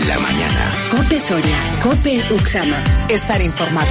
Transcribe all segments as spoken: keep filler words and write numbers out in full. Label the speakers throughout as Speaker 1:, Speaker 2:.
Speaker 1: la mañana.
Speaker 2: COPE Soria, COPE Uxama. Estar informado.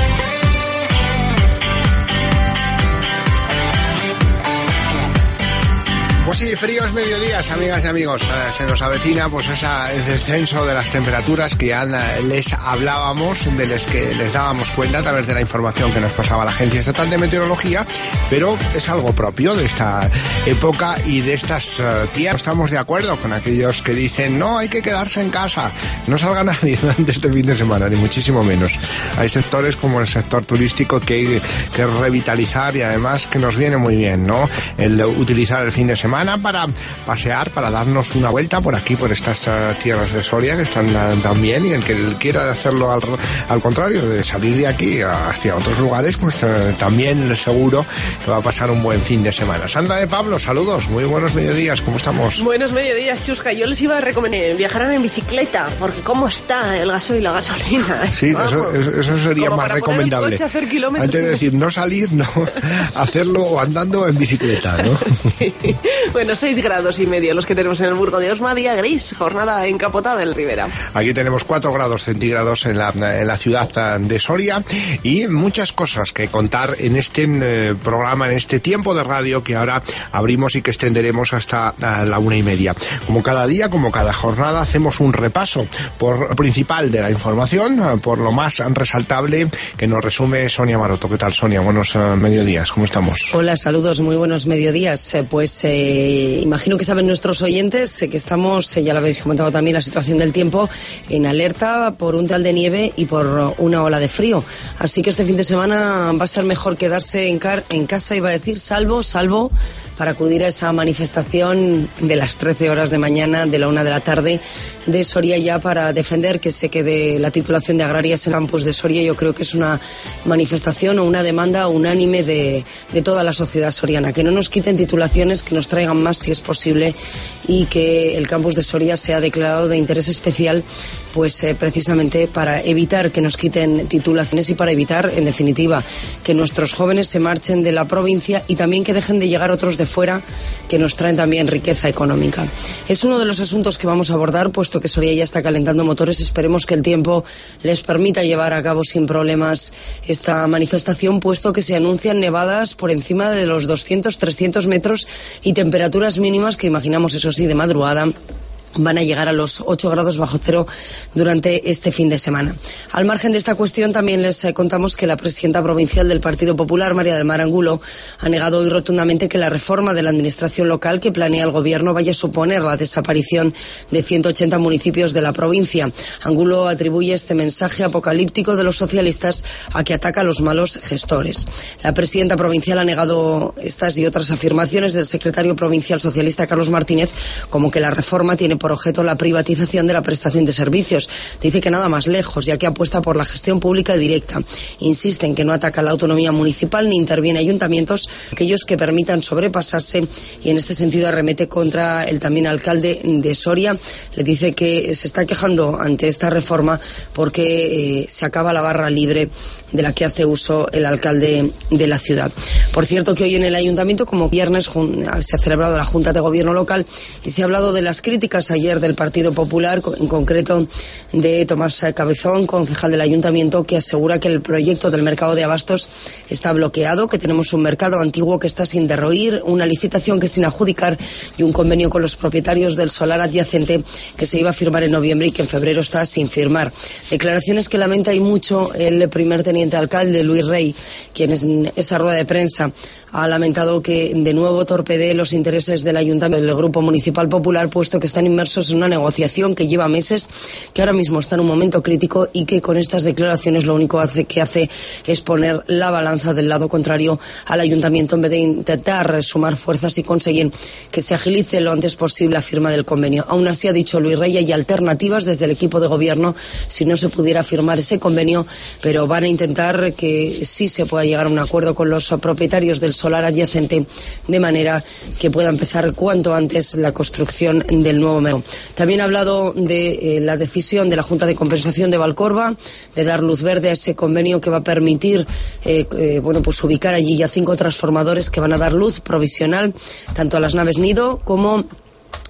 Speaker 3: Pues sí, fríos mediodías, amigas y amigos. Eh, se nos avecina pues esa, el descenso de las temperaturas que ya les hablábamos, de los que les dábamos cuenta a través de la información que nos pasaba la Agencia Estatal de Meteorología, pero es algo propio de esta época y de estas uh, tierras. Estamos de acuerdo con aquellos que dicen no, hay que quedarse en casa, no salga nadie durante este fin de semana, ni muchísimo menos. Hay sectores como el sector turístico que hay que revitalizar y además que nos viene muy bien, ¿no? El utilizar el fin de semana para pasear, para darnos una vuelta por aquí, por estas uh, tierras de Soria que están uh, tan bien, y el que quiera hacerlo al, al contrario, de salir de aquí hacia otros lugares, pues uh, también seguro que va a pasar un buen fin de semana. Sandra de Pablo, saludos, muy buenos mediodías, ¿cómo estamos?
Speaker 4: Buenos mediodías, Chusca. Yo les iba a recomendar viajar en bicicleta, porque cómo está el gasoil y la gasolina.
Speaker 3: Sí, eso, eso sería
Speaker 4: como
Speaker 3: más
Speaker 4: para
Speaker 3: recomendable.
Speaker 4: Coche, hacer kilómetros.
Speaker 3: Antes de decir no salir, no hacerlo andando en bicicleta, ¿no?
Speaker 4: Sí. Bueno, seis grados y medio los que tenemos en el Burgo de Osma, día gris, jornada encapotada en Ribera.
Speaker 3: Aquí tenemos cuatro grados centígrados en la, en la ciudad de Soria y muchas cosas que contar en este eh, programa, en este tiempo de radio que ahora abrimos y que extenderemos hasta la una y media. Como cada día, como cada jornada, hacemos un repaso por lo principal de la información, por lo más resaltable que nos resume Sonia Maroto. ¿Qué tal, Sonia? Buenos uh, mediodías, ¿cómo estamos?
Speaker 5: Hola, saludos, muy buenos mediodías. Eh, pues eh, imagino que saben nuestros oyentes eh, que estamos, eh, ya lo habéis comentado también, la situación del tiempo en alerta por un tal de nieve y por una ola de frío. Así que este fin de semana va a ser mejor quedarse en, car en casa, iba a decir, salvo, salvo para acudir a esa manifestación de las trece horas de mañana, de la una de la tarde de Soria, ya para defender que se quede la titulación de agrarias en el campus de Soria. Yo creo que es una manifestación o una demanda unánime de, de toda la sociedad soriana, que no nos quiten titulaciones, que nos traigan más si es posible, y que el campus de Soria sea declarado de interés especial, pues eh, precisamente para evitar que nos quiten titulaciones y para evitar, en definitiva, que nuestros jóvenes se marchen de la provincia y también que dejen de llegar otros de fuera que nos traen también riqueza económica. Es uno de los asuntos que vamos a abordar, puesto que Soria ya está calentando motores. Esperemos que el tiempo les permita llevar a cabo sin problemas esta manifestación, puesto que se anuncian nevadas por encima de los doscientos, trescientos metros y temperaturas mínimas que imaginamos, eso sí, de madrugada van a llegar a los ocho grados bajo cero durante este fin de semana. Al margen de esta cuestión, también les eh, contamos que la presidenta provincial del Partido Popular, María del Mar Angulo, ha negado hoy rotundamente que la reforma de la administración local que planea el gobierno vaya a suponer la desaparición de ciento ochenta municipios de la provincia. Angulo atribuye este mensaje apocalíptico de los socialistas a que ataca a los malos gestores. La presidenta provincial ha negado estas y otras afirmaciones del secretario provincial socialista, Carlos Martínez, como que la reforma tiene por objeto la privatización de la prestación de servicios. Dice que nada más lejos, ya que apuesta por la gestión pública directa. Insiste en que no ataca la autonomía municipal ni interviene ayuntamientos, aquellos que permitan sobrepasarse, y en este sentido arremete contra el también alcalde de Soria. Le dice que se está quejando ante esta reforma porque eh, se acaba la barra libre de la que hace uso el alcalde de la ciudad. Por cierto, que hoy en el ayuntamiento, como viernes, se ha celebrado la Junta de Gobierno local y se ha hablado de las críticas ayer del Partido Popular, en concreto de Tomás Cabezón, concejal del ayuntamiento, que asegura que el proyecto del mercado de abastos está bloqueado, que tenemos un mercado antiguo que está sin derroir, una licitación que es sin adjudicar y un convenio con los propietarios del solar adyacente que se iba a firmar en noviembre y que en febrero está sin firmar. Declaraciones que lamenta y mucho el primer teniente alcalde, Luis Rey, quien en esa rueda de prensa ha lamentado que de nuevo torpedee los intereses del ayuntamiento, del Grupo Municipal Popular, puesto que están inmersos en una negociación que lleva meses, que ahora mismo está en un momento crítico y que con estas declaraciones lo único hace, que hace es poner la balanza del lado contrario al ayuntamiento, en vez de intentar sumar fuerzas y conseguir que se agilice lo antes posible la firma del convenio. Aún así, ha dicho Luis Rey, hay alternativas desde el equipo de gobierno si no se pudiera firmar ese convenio, pero van a intentar que sí se pueda llegar a un acuerdo con los propietarios del solar adyacente, de manera que pueda empezar cuanto antes la construcción del nuevo metro. También ha hablado de eh, la decisión de la Junta de Compensación de Valcorba de dar luz verde a ese convenio que va a permitir eh, eh, bueno, pues ubicar allí ya cinco transformadores que van a dar luz provisional tanto a las naves Nido como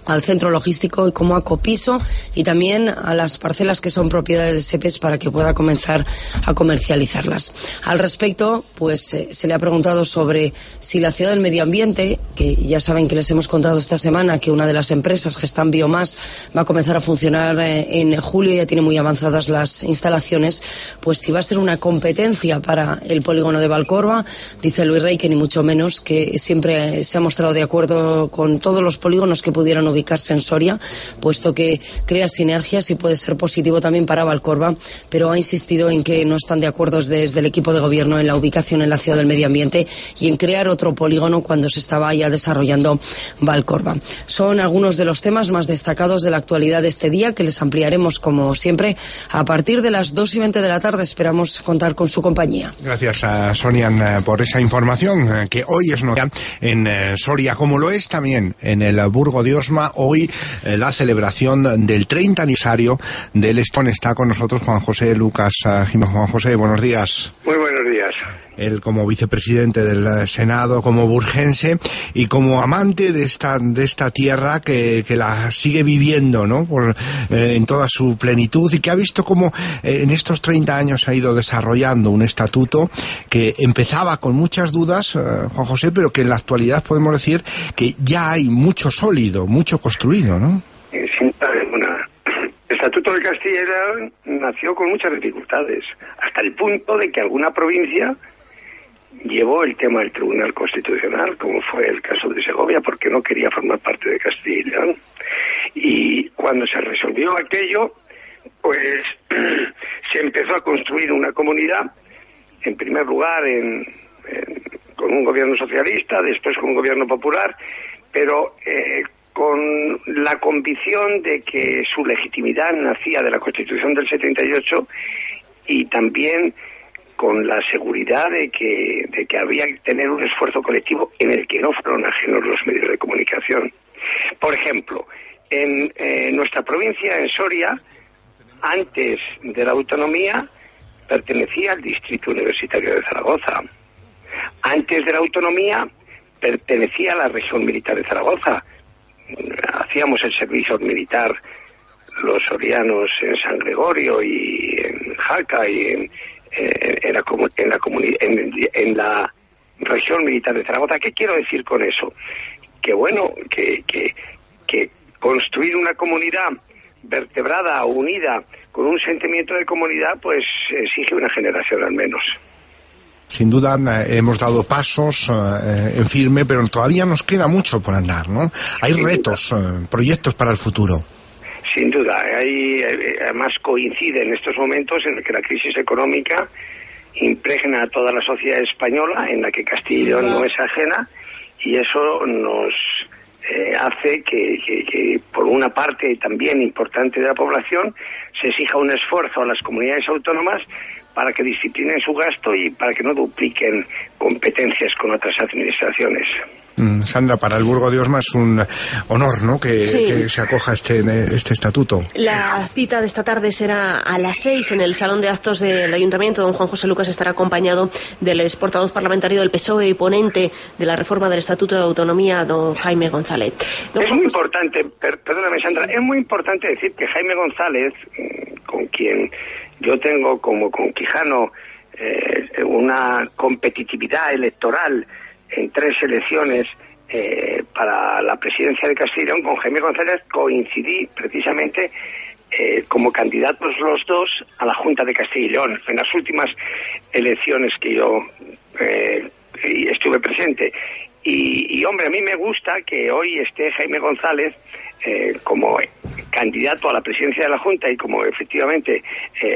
Speaker 5: al centro logístico y como a Copiso y también a las parcelas que son propiedades de SEPES para que pueda comenzar a comercializarlas. Al respecto, pues eh, se le ha preguntado sobre si la ciudad del medio ambiente, que ya saben que les hemos contado esta semana que una de las empresas, Gestamp Biomass, va a comenzar a funcionar eh, en julio, ya tiene muy avanzadas las instalaciones, pues si va a ser una competencia para el polígono de Valcorba. Dice Luis Rey que ni mucho menos, que siempre se ha mostrado de acuerdo con todos los polígonos que pudieran ubicarse en Soria, puesto que crea sinergias y puede ser positivo también para Valcorba, pero ha insistido en que no están de acuerdo desde el equipo de gobierno en la ubicación en la ciudad del medio ambiente y en crear otro polígono cuando se estaba ya desarrollando Valcorba. Son algunos de los temas más destacados de la actualidad de este día, que les ampliaremos como siempre a partir de las dos y veinte de la tarde. Esperamos contar con su compañía.
Speaker 3: Gracias a Sonia por esa información, que hoy es noticia en Soria, como lo es también en el Burgo de Osma. Hoy eh, la celebración del treinta aniversario del Estón. Está con nosotros Juan José Lucas Jiménez. Juan José, buenos días.
Speaker 1: Muy buenos días.
Speaker 3: Él como vicepresidente del Senado, como burgense y como amante de esta de esta tierra que, que la sigue viviendo, ¿no? Por, eh, en toda su plenitud, y que ha visto cómo eh, en estos treinta años ha ido desarrollando un estatuto que empezaba con muchas dudas, eh, Juan José, pero que en la actualidad podemos decir que ya hay mucho sólido, mucho construido, ¿no?
Speaker 1: Sin duda alguna. El Estatuto de Castilla y León nació con muchas dificultades, hasta el punto de que alguna provincia llevó el tema del Tribunal Constitucional, como fue el caso de Segovia, porque no quería formar parte de Castilla y León. Y cuando se resolvió aquello, pues se empezó a construir una comunidad, en primer lugar en, en, con un gobierno socialista, después con un gobierno popular, pero eh, con la convicción de que su legitimidad nacía de la Constitución del setenta y ocho y también con la seguridad de que, de que había que tener un esfuerzo colectivo en el que no fueron ajenos los medios de comunicación. Por ejemplo, en eh, nuestra provincia, en Soria, antes de la autonomía, pertenecía al Distrito Universitario de Zaragoza. Antes de la autonomía, pertenecía a la Región Militar de Zaragoza. Hacíamos el servicio militar los sorianos en San Gregorio y en Jaca y en, en, en, la, en, la, en, en la Región Militar de Zaragoza. ¿Qué quiero decir con eso? Que bueno, que, que, que construir una comunidad vertebrada, unida, con un sentimiento de comunidad, pues exige una generación al menos.
Speaker 3: Sin duda eh, hemos dado pasos eh, en firme, pero todavía nos queda mucho por andar, ¿no? Hay Sin retos, eh, proyectos para el futuro.
Speaker 1: Sin duda, hay, además coincide en estos momentos en el que la crisis económica impregna a toda la sociedad española, en la que Castilla y León no es ajena, y eso nos eh, hace que, que, que por una parte también importante de la población se exija un esfuerzo a las comunidades autónomas para que disciplinen su gasto y para que no dupliquen competencias con otras administraciones.
Speaker 3: Mm, Sandra, para el Burgo de Osma es un honor, ¿no?, que, sí. que se acoja este, este estatuto.
Speaker 4: La cita de esta tarde será a las seis en el Salón de Actos del Ayuntamiento. Don Juan José Lucas estará acompañado del ex portavoz parlamentario del P S O E y ponente de la reforma del Estatuto de Autonomía, don Jaime González. Don
Speaker 1: es
Speaker 4: Juan
Speaker 1: muy
Speaker 4: José...
Speaker 1: importante, per, perdóname Sandra, es muy importante decir que Jaime González, con quien yo tengo como con Quijano eh, una competitividad electoral en tres elecciones eh, para la presidencia de Castilla y León, con Jaime González coincidí precisamente eh, como candidatos los dos a la Junta de Castilla y León en las últimas elecciones que yo eh, estuve presente. Y, y hombre, a mí me gusta que hoy esté Jaime González eh, como candidato a la presidencia de la Junta y como efectivamente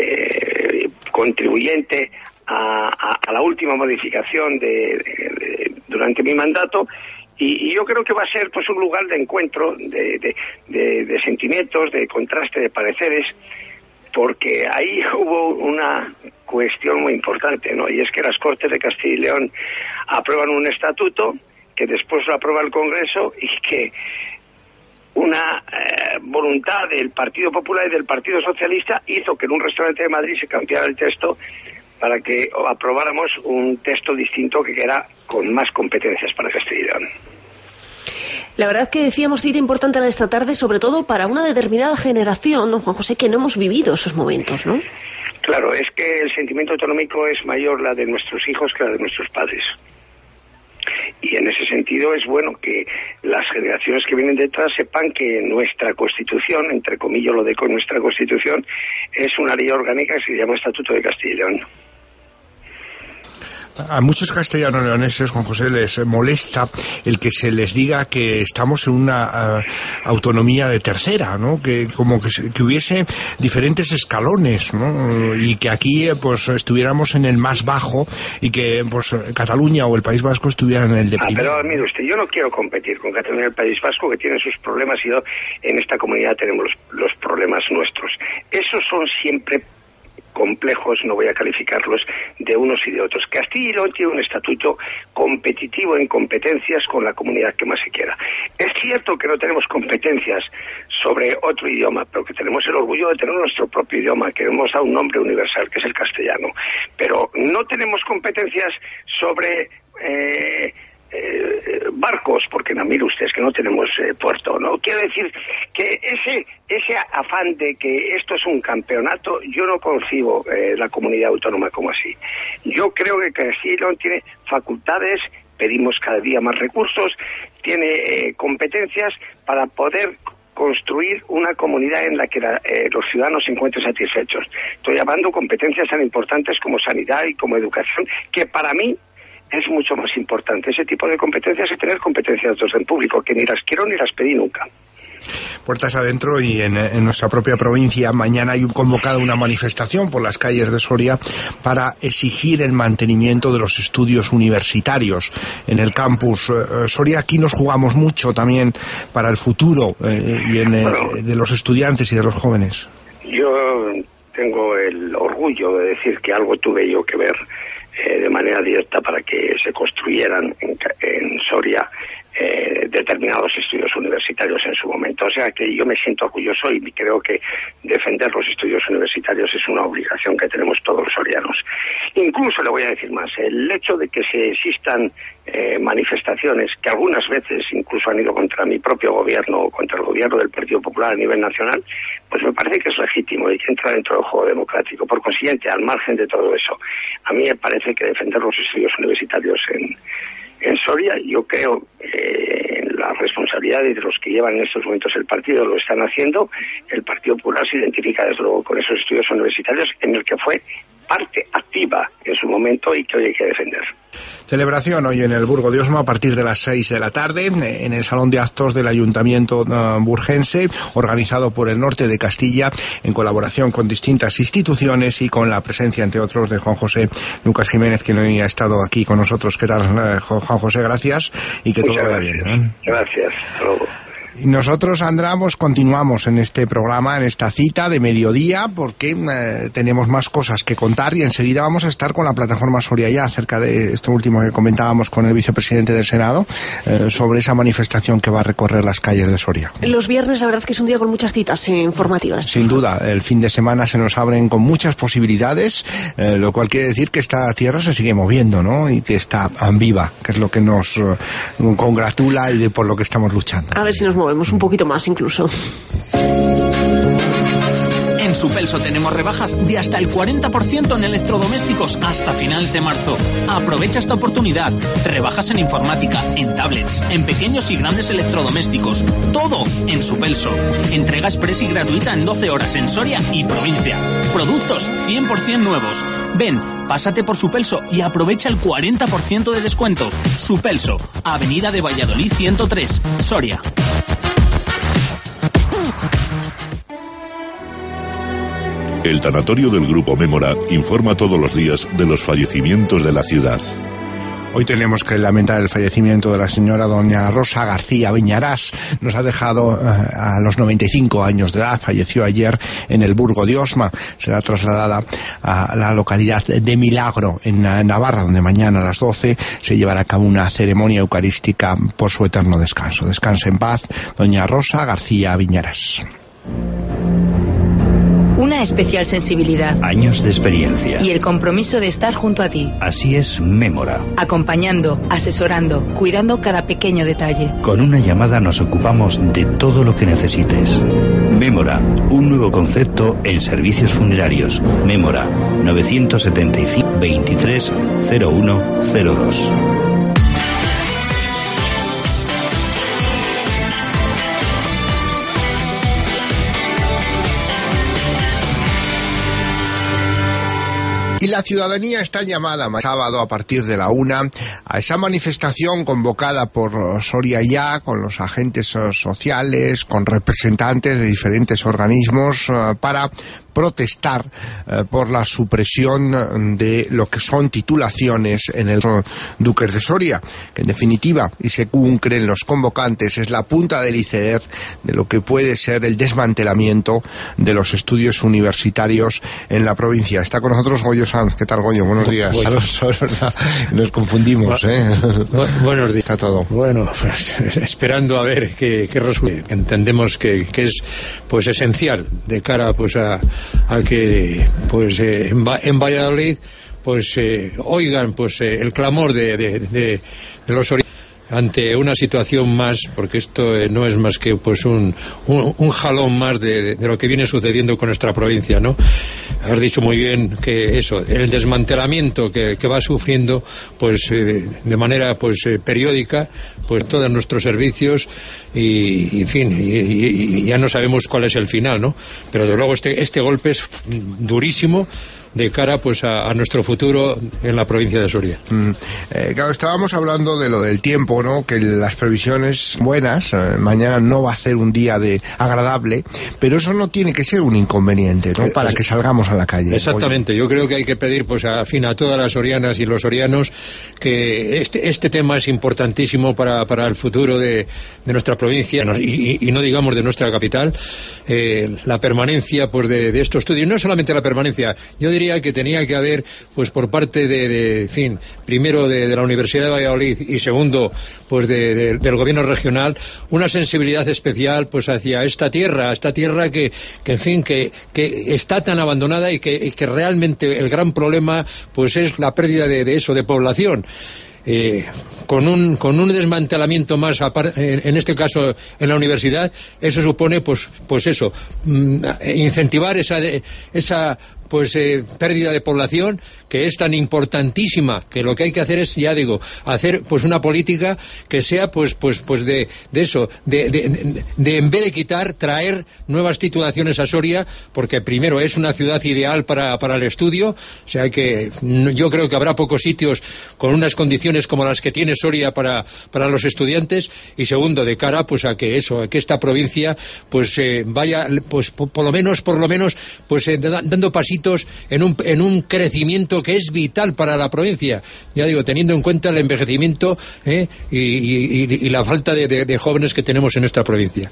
Speaker 1: eh, contribuyente a, a, a la última modificación de, de, de, durante mi mandato. Y, y yo creo que va a ser pues un lugar de encuentro, de, de, de, de sentimientos, de contraste de pareceres, porque ahí hubo una cuestión muy importante, ¿no? Y es que las Cortes de Castilla y León aprueban un estatuto que después lo aprueba el Congreso y que una eh, voluntad del Partido Popular y del Partido Socialista hizo que en un restaurante de Madrid se cambiara el texto para que aprobáramos un texto distinto que era con más competencias para Castilla y León.
Speaker 4: La verdad que decíamos cita importante la de esta tarde, sobre todo para una determinada generación, don Juan José, que no hemos vivido esos momentos, ¿no?
Speaker 1: Claro, es que el sentimiento autonómico es mayor la de nuestros hijos que la de nuestros padres. Y en ese sentido es bueno que las generaciones que vienen detrás sepan que nuestra Constitución, entre comillas lo de con nuestra Constitución, es una ley orgánica que se llama Estatuto de Castilla y León.
Speaker 3: A muchos castellanos leoneses, Juan José, les molesta el que se les diga que estamos en una uh, autonomía de tercera, ¿no? Que como que, que hubiese diferentes escalones, ¿no? Y que aquí pues estuviéramos en el más bajo y que pues Cataluña o el País Vasco estuvieran en el de primero.
Speaker 1: Ah, pero mire usted, yo no quiero competir con Cataluña y el País Vasco, que tienen sus problemas, y yo, en esta comunidad tenemos los, los problemas nuestros. Esos son siempre complejos, no voy a calificarlos, de unos y de otros. Castilla y León tiene un estatuto competitivo en competencias con la comunidad que más se quiera. Es cierto que no tenemos competencias sobre otro idioma, pero que tenemos el orgullo de tener nuestro propio idioma, que hemos dado un nombre universal, que es el castellano. Pero no tenemos competencias sobre Eh, Eh, barcos, porque no, mire usted, es que no tenemos eh, puerto, ¿no? Quiero decir que ese ese afán de que esto es un campeonato, yo no concibo eh, la comunidad autónoma como así. Yo creo que Castilla y León tiene facultades, pedimos cada día más recursos, tiene eh, competencias para poder construir una comunidad en la que la, eh, los ciudadanos se encuentren satisfechos. Estoy hablando de competencias tan importantes como sanidad y como educación, que para mí es mucho más importante. Ese tipo de competencias es tener competencias de orden público, que ni las quiero ni las pedí nunca.
Speaker 3: Puertas adentro, y en, en nuestra propia provincia mañana hay convocada una manifestación por las calles de Soria para exigir el mantenimiento de los estudios universitarios en el campus eh, Soria. Aquí nos jugamos mucho también para el futuro eh, y en, eh, bueno, de los estudiantes y de los jóvenes.
Speaker 1: Yo tengo el orgullo de decir que algo tuve yo que ver Eh, de manera directa para que se construyeran en, en Soria eh, determinados estudios universitarios en su momento. O sea que yo me siento orgulloso y creo que defender los estudios universitarios es una obligación que tenemos todos los sorianos. Incluso le voy a decir más, el hecho de que se existan eh, manifestaciones que algunas veces incluso han ido contra mi propio gobierno o contra el gobierno del Partido Popular a nivel nacional, pues me parece que es legítimo y que entra dentro del juego democrático. Por consiguiente, al margen de todo eso, a mí me parece que defender los estudios universitarios en, en Soria, yo creo eh, en la responsabilidad de los que llevan en estos momentos el partido, lo están haciendo. El Partido Popular se identifica desde luego con esos estudios universitarios en el que fue parte activa en su momento y que hoy hay que defender.
Speaker 3: Celebración hoy en el Burgo de Osma a partir de las seis de la tarde en el Salón de Actos del Ayuntamiento uh, burgense, organizado por el Norte de Castilla en colaboración con distintas instituciones y con la presencia, entre otros, de Juan José Lucas Jiménez, que hoy ha estado aquí con nosotros. ¿Qué tal, uh, Juan José? Gracias y que
Speaker 1: Muchas
Speaker 3: todo vaya
Speaker 1: gracias.
Speaker 3: bien. ¿eh?
Speaker 1: Gracias. Hasta luego.
Speaker 3: Y nosotros, Andramos, continuamos en este programa, en esta cita de mediodía, porque eh, tenemos más cosas que contar y enseguida vamos a estar con la plataforma Soria Ya acerca de esto último que comentábamos con el vicepresidente del Senado, eh, sobre esa manifestación que va a recorrer las calles de Soria.
Speaker 4: Los viernes, la verdad es que es un día con muchas citas eh, informativas.
Speaker 3: Sin duda, el fin de semana se nos abren con muchas posibilidades, eh, lo cual quiere decir que esta tierra se sigue moviendo, ¿no? Y que está viva, que es lo que nos eh, congratula y de por lo que estamos luchando.
Speaker 4: A ver si nos movemos un poquito más incluso.
Speaker 6: En Supelso tenemos rebajas de hasta el cuarenta por ciento en electrodomésticos hasta finales de marzo. Aprovecha esta oportunidad. Rebajas en informática, en tablets, en pequeños y grandes electrodomésticos. Todo en Supelso. Entrega express y gratuita en doce horas en Soria y provincia. Productos cien por ciento nuevos. Ven, pásate por Supelso y aprovecha el cuarenta por ciento de descuento. Supelso, Avenida de Valladolid ciento tres, Soria.
Speaker 7: El tanatorio del Grupo Mémora informa todos los días de los fallecimientos de la ciudad.
Speaker 3: Hoy tenemos que lamentar el fallecimiento de la señora doña Rosa García Viñarás. Nos ha dejado uh, a los noventa y cinco años de edad. Falleció ayer en el Burgo de Osma. Será trasladada a la localidad de Milagro, en Navarra, donde mañana a las doce se llevará a cabo una ceremonia eucarística por su eterno descanso. Descanse en paz, doña Rosa García Viñarás.
Speaker 8: una especial sensibilidad,
Speaker 9: años de experiencia
Speaker 8: y el compromiso de estar junto a ti.
Speaker 9: Así es Mémora.
Speaker 8: Acompañando, asesorando, cuidando cada pequeño detalle.
Speaker 9: Con una llamada nos ocupamos de todo lo que necesites. Mémora, un nuevo concepto en servicios funerarios. Mémora, novecientos setenta y cinco, veintitrés, cero uno cero dos.
Speaker 3: Y la ciudadanía está llamada sábado a partir de la una a esa manifestación convocada por Soria Ya, con los agentes sociales, con representantes de diferentes organismos, para protestar eh, por la supresión de lo que son titulaciones en el Duques de Soria, que en definitiva, y según creen los convocantes, es la punta del iceberg de lo que puede ser el desmantelamiento de los estudios universitarios en la provincia. Está con nosotros Goyo Sanz. ¿Qué tal, Goyo? Buenos días.
Speaker 10: Bueno.
Speaker 3: Nos confundimos, ¿eh?
Speaker 10: Bu buenos días.
Speaker 3: Está todo.
Speaker 10: Bueno, pues, esperando a ver qué, qué resulta. Entendemos que, que es pues esencial de cara pues a a que pues eh, en, en Valladolid pues eh, oigan pues eh, el clamor de, de, de, de los orientales ante una situación más, porque esto eh, no es más que pues un, un, un jalón más de, de lo que viene sucediendo con nuestra provincia, ¿no? Has dicho muy bien que eso, el desmantelamiento que, que va sufriendo pues eh, de manera pues eh, periódica pues todos nuestros servicios y, y en fin, y, y, y ya no sabemos cuál es el final, ¿no? Pero de luego este, este golpe es durísimo de cara pues a, a nuestro futuro en la provincia de Soria.
Speaker 3: Mm, eh, claro, estábamos hablando de lo del tiempo, ¿no? Que las previsiones buenas, eh, mañana no va a ser un día de agradable, pero eso no tiene que ser un inconveniente, ¿no? Para que salgamos a la calle.
Speaker 10: Exactamente, yo creo que hay que pedir pues a fin a todas las sorianas y los sorianos que este, este tema es importantísimo para, para el futuro de, de nuestra provincia y, y, y no digamos de nuestra capital, eh, la permanencia pues de, de estos estudios, no solamente la permanencia, yo diría que tenía que haber, pues por parte de, de en fin, primero de, de la Universidad de Valladolid y segundo, pues de, de, del gobierno regional, una sensibilidad especial, pues hacia esta tierra, esta tierra que, que en fin, que, que está tan abandonada y que, y que realmente el gran problema, pues es la pérdida de, de eso, de población. Eh, con un con un desmantelamiento más en, en este caso en la universidad, eso supone pues pues eso, incentivar esa esa pues eh, pérdida de población que es tan importantísima, que lo que hay que hacer es, ya digo, hacer pues una política que sea pues pues pues de, de eso, de, de, de, de en vez de quitar, traer nuevas titulaciones a Soria, porque primero es una ciudad ideal para, para el estudio, o sea que yo creo que habrá pocos sitios con unas condiciones como las que tiene Soria para, para los estudiantes, y segundo, de cara pues a que eso, a que esta provincia pues eh, vaya pues por, por lo menos, por lo menos pues eh, dando pasitos en un, en un crecimiento que es vital para la provincia, ya digo, teniendo en cuenta el envejecimiento eh, y, y, y la falta de, de, de jóvenes que tenemos en nuestra provincia.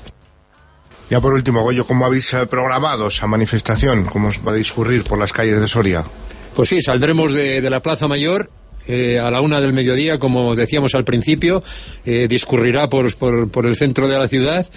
Speaker 3: Ya por último, Goyo, ¿cómo habéis programado esa manifestación? ¿Cómo os va a discurrir por las calles de Soria?
Speaker 10: Pues sí, saldremos de, de la Plaza Mayor eh, a la una del mediodía, como decíamos al principio, eh, discurrirá por, por, por el centro de la ciudad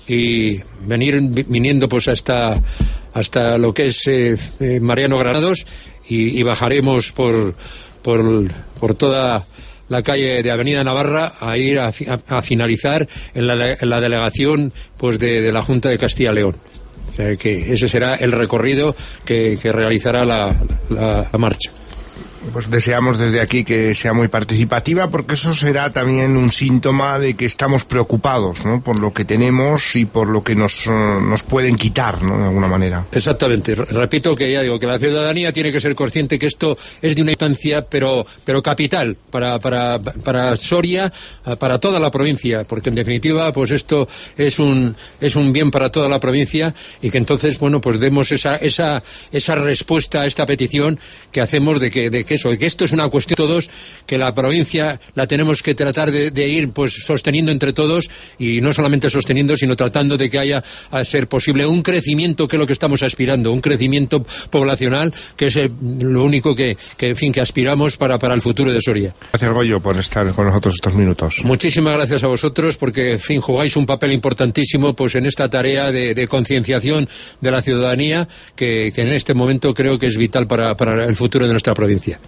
Speaker 10: y venir viniendo pues hasta hasta lo que es eh, eh, Mariano Granados y, y bajaremos por, por por toda la calle de Avenida Navarra a ir a, a, a finalizar en la, en la delegación pues de, de la Junta de Castilla y León. O sea que ese será el recorrido que, que realizará la, la, la marcha.
Speaker 3: Pues deseamos desde aquí que sea muy participativa, porque eso será también un síntoma de que estamos preocupados, ¿no?, por lo que tenemos y por lo que nos, nos pueden quitar, ¿no?, de alguna manera.
Speaker 10: Exactamente. Repito que ya digo que la ciudadanía tiene que ser consciente que esto es de una instancia pero pero capital para para para Soria, para toda la provincia, porque en definitiva pues esto es un es un bien para toda la provincia, y que entonces bueno pues demos esa esa esa respuesta a esta petición que hacemos de que de que que eso, que esto es una cuestión de todos, que la provincia la tenemos que tratar de, de ir pues sosteniendo entre todos, y no solamente sosteniendo, sino tratando de que haya, a ser posible, un crecimiento, que es lo que estamos aspirando, un crecimiento poblacional, que es el, lo único que, que, en fin, que aspiramos para, para el futuro de Soria.
Speaker 3: Gracias, Goyo, por estar con nosotros estos minutos.
Speaker 10: Muchísimas gracias a vosotros, porque, en fin, jugáis un papel importantísimo pues en esta tarea de, de concienciación de la ciudadanía, que, que en este momento creo que es vital para, para el futuro de nuestra provincia.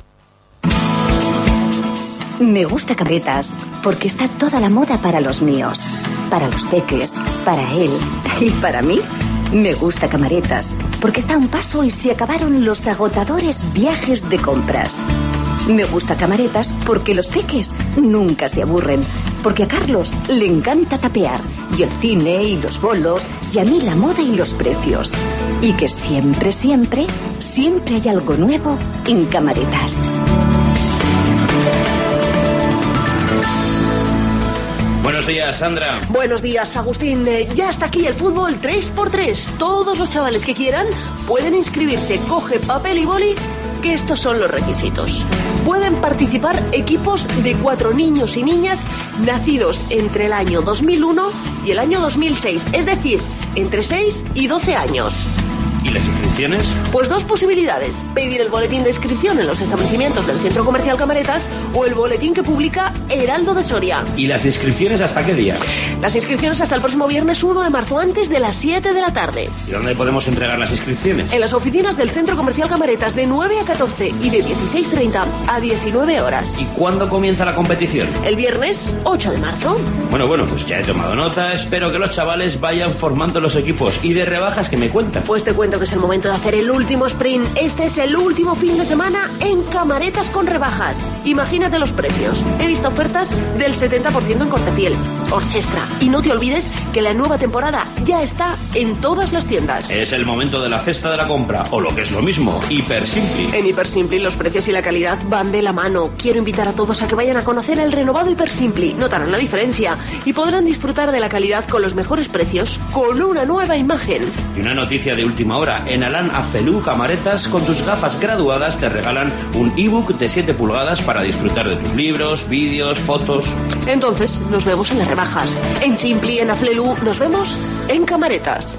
Speaker 11: Me gusta Camaretas porque está toda la moda para los míos, para los peques, para él y para mí. Me gusta Camaretas porque está a un paso y se acabaron los agotadores viajes de compras. Me gusta Camaretas porque los peques nunca se aburren, porque a Carlos le encanta tapear, y el cine y los bolos, y a mí la moda y los precios. Y que siempre, siempre, siempre hay algo nuevo en Camaretas.
Speaker 12: Buenos días, Sandra.
Speaker 4: Buenos días, Agustín. Eh, ya está aquí el fútbol tres por tres. Todos los chavales que quieran pueden inscribirse. Coge papel y boli, que estos son los requisitos. Pueden participar equipos de cuatro niños y niñas nacidos entre el año dos mil uno y el año dos mil seis, es decir, entre seis y doce años.
Speaker 12: ¿Y las inscripciones?
Speaker 4: Pues dos posibilidades: pedir el boletín de inscripción en los establecimientos del Centro Comercial Camaretas o el boletín que publica Heraldo de Soria.
Speaker 12: ¿Y las inscripciones hasta qué día?
Speaker 4: Las inscripciones hasta el próximo viernes uno de marzo, antes de las siete de la tarde.
Speaker 12: ¿Y dónde podemos entregar las inscripciones?
Speaker 4: En las oficinas del Centro Comercial Camaretas, de nueve a catorce y de dieciséis treinta a diecinueve horas.
Speaker 12: ¿Y cuándo comienza la competición?
Speaker 4: El viernes ocho de marzo.
Speaker 12: Bueno, bueno, pues ya he tomado nota. Espero que los chavales vayan formando los equipos. ¿Y de rebajas qué me cuentan?
Speaker 4: Pues te cuento que es el momento de hacer el último sprint. Este es el último fin de semana en Camaretas con rebajas. Imagínate los precios. He visto ofertas del setenta por ciento en Cortepiel, Orchestra. Y no te olvides que la nueva temporada ya está en todas las tiendas.
Speaker 12: Es el momento de la cesta de la compra, o lo que es lo mismo, Hiper Simpli.
Speaker 4: En Hiper Simpli los precios y la calidad van de la mano. Quiero invitar a todos a que vayan a conocer el renovado Hiper Simpli. Notarán la diferencia y podrán disfrutar de la calidad con los mejores precios, con una nueva imagen.
Speaker 12: Y una noticia de última hora: en Alán Afelú Camaretas, con tus gafas graduadas te regalan un ebook de siete pulgadas para disfrutar de tus libros, vídeos, fotos.
Speaker 4: Entonces nos vemos en las rebajas. En Simpli, en Aflelu, nos vemos en Camaretas.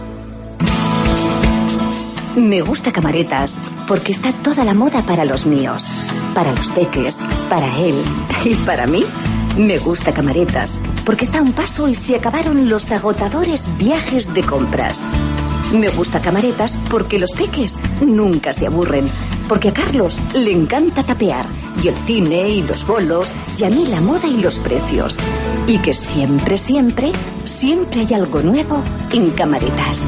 Speaker 11: Me gusta Camaretas porque está toda la moda para los míos, para los peques, para él y para mí. Me gusta Camaretas porque está a un paso y se acabaron los agotadores viajes de compras. Me gusta Camaretas porque los peques nunca se aburren, porque a Carlos le encanta tapear, y el cine y los bolos, y a mí la moda y los precios. Y que siempre, siempre, siempre hay algo nuevo en Camaretas.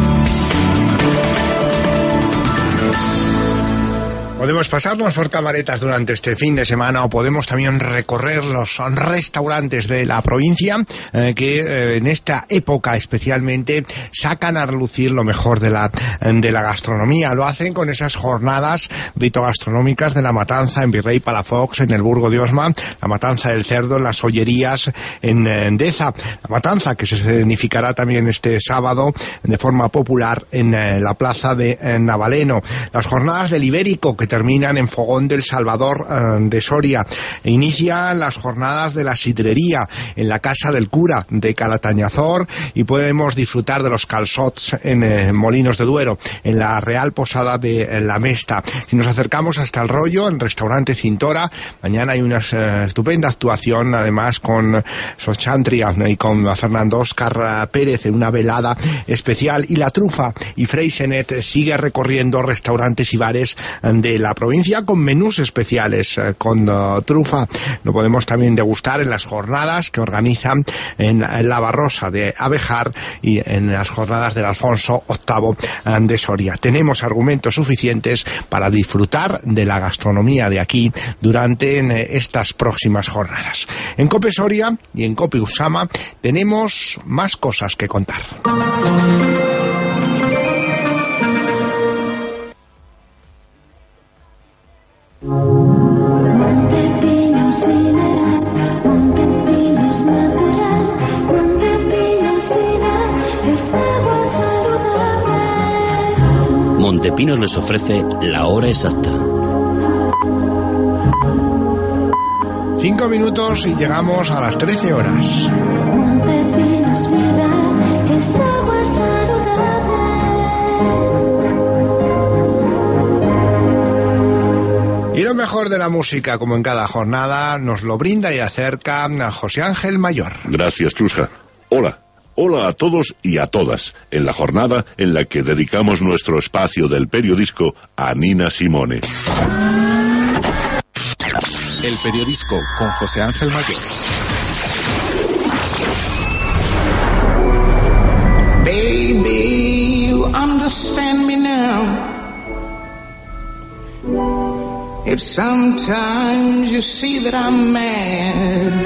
Speaker 3: Podemos pasarnos por Camaretas durante este fin de semana, o podemos también recorrer los restaurantes de la provincia eh, que eh, en esta época especialmente sacan a relucir lo mejor de la, de la gastronomía. Lo hacen con esas jornadas ritogastronómicas de la matanza en Virrey Palafox, en el Burgo de Osma, la matanza del cerdo en las ollerías en, en Deza, la matanza que se escenificará también este sábado de forma popular en eh, la plaza de eh, Navaleno. Las jornadas del Ibérico, que terminan en Fogón del Salvador eh, de Soria. E inician las jornadas de la sidrería en la Casa del Cura de Calatañazor, y podemos disfrutar de los calçots en eh, Molinos de Duero, en la Real Posada de eh, la Mesta. Si nos acercamos hasta el Rollo, en Restaurante Cintora, mañana hay una eh, estupenda actuación, además con Sochantria y con Fernando Óscar Pérez en una velada especial. Y La Trufa y Freixenet sigue recorriendo restaurantes y bares de la provincia con menús especiales eh, con uh, trufa. Lo podemos también degustar en las jornadas que organizan en, en la Barrosa de Abejar y en las jornadas del Alfonso octavo eh, de Soria. Tenemos argumentos suficientes para disfrutar de la gastronomía de aquí durante en, eh, estas próximas jornadas. En COPE Soria y en COPE Usama tenemos más cosas que contar.
Speaker 13: Montepinos mineral, Montepinos natural, Montepinos mineral, es agua saludable.
Speaker 14: Montepinos les ofrece la hora exacta.
Speaker 3: Cinco minutos y llegamos a las trece horas.
Speaker 13: Montepinos vida es agua saludable.
Speaker 3: Y lo mejor de la música, como en cada jornada, nos lo brinda y acerca a José Ángel Mayor.
Speaker 7: Gracias, Chusca. Hola. Hola a todos y a todas, en la jornada en la que dedicamos nuestro espacio del periodisco a Nina Simone.
Speaker 14: El periodisco con José Ángel Mayor.
Speaker 15: Baby, you understand me now. If sometimes you see that I'm mad,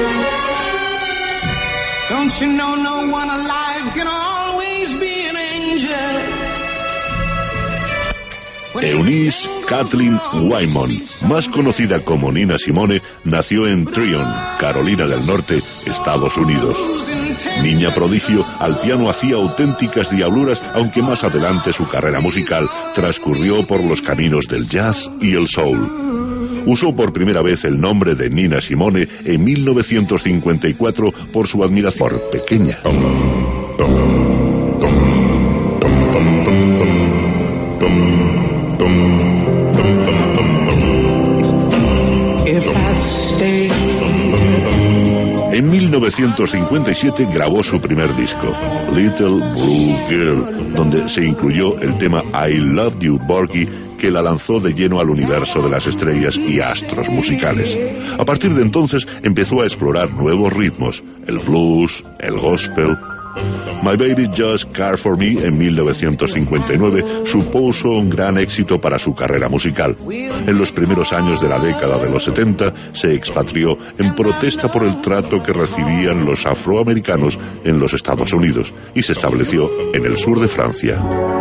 Speaker 15: don't you know no one alive can always be an angel?
Speaker 7: Eunice Kathleen Wyman, más conocida como Nina Simone, nació en Tryon, Carolina del Norte, Estados Unidos. Niña prodigio, al piano hacía auténticas diabluras, aunque más adelante su carrera musical transcurrió por los caminos del jazz y el soul. Usó por primera vez el nombre de Nina Simone en mil novecientos cincuenta y cuatro por su admiración por pequeña. En mil novecientos cincuenta y siete grabó su primer disco, Little Blue Girl, donde se incluyó el tema I Love You Borgie, que la lanzó de lleno al universo de las estrellas y astros musicales. A partir de entonces empezó a explorar nuevos ritmos, el blues, el gospel. My Baby Just Cared For Me en mil novecientos cincuenta y nueve supuso un gran éxito para su carrera musical. En los primeros años de la década de los setenta se expatrió en protesta por el trato que recibían los afroamericanos en los Estados Unidos y se estableció en el sur de Francia.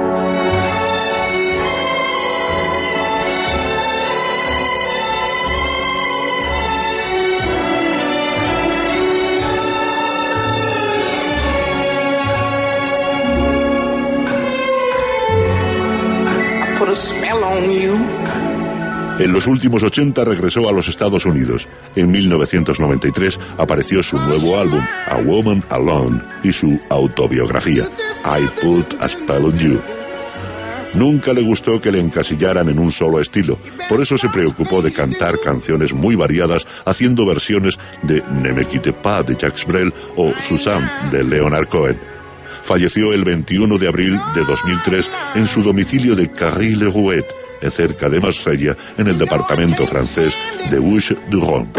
Speaker 7: En los últimos ochenta regresó a los Estados Unidos. En mil novecientos noventa y tres apareció su nuevo álbum, A Woman Alone, y su autobiografía, I Put a Spell on You. Nunca le gustó que le encasillaran en un solo estilo, por eso se preocupó de cantar canciones muy variadas, haciendo versiones de Ne me quitte pas de Jacques Brel o Suzanne de Leonard Cohen. Falleció el veintiuno de abril de dos mil tres en su domicilio de Carry-le-Rouet, cerca de Marsella, en el departamento francés de Bouches-du-Rhône.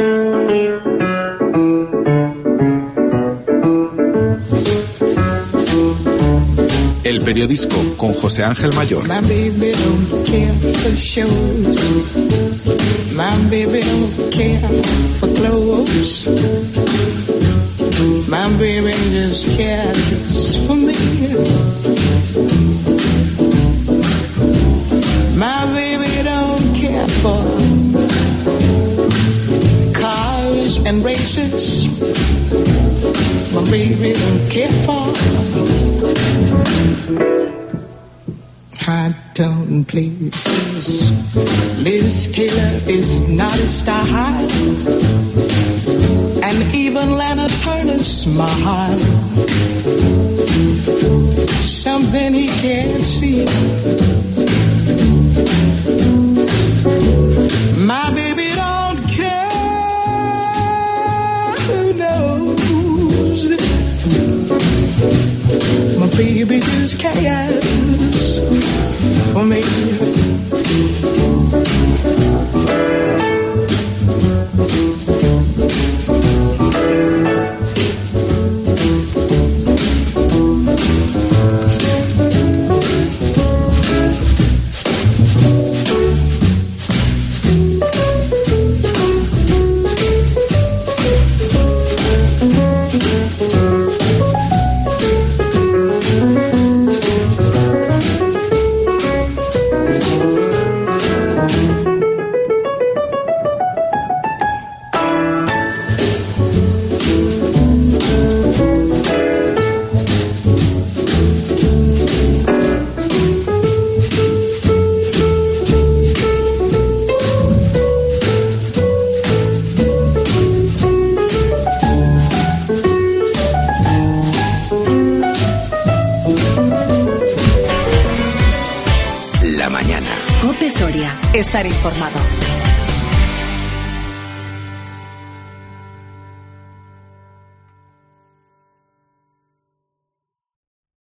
Speaker 14: El periodisco con José Ángel Mayor.
Speaker 15: My baby don't care for shows. My baby don't care for clothes. My baby just cares for me. My baby don't care for cars and races. My baby don't care for high tone places. Liz Taylor is not a star high, and even Lana Turner's smile, something he can't see. My baby don't care who knows. My baby just cares for me.
Speaker 2: la mañana.
Speaker 16: Cope Soria. Estar informado.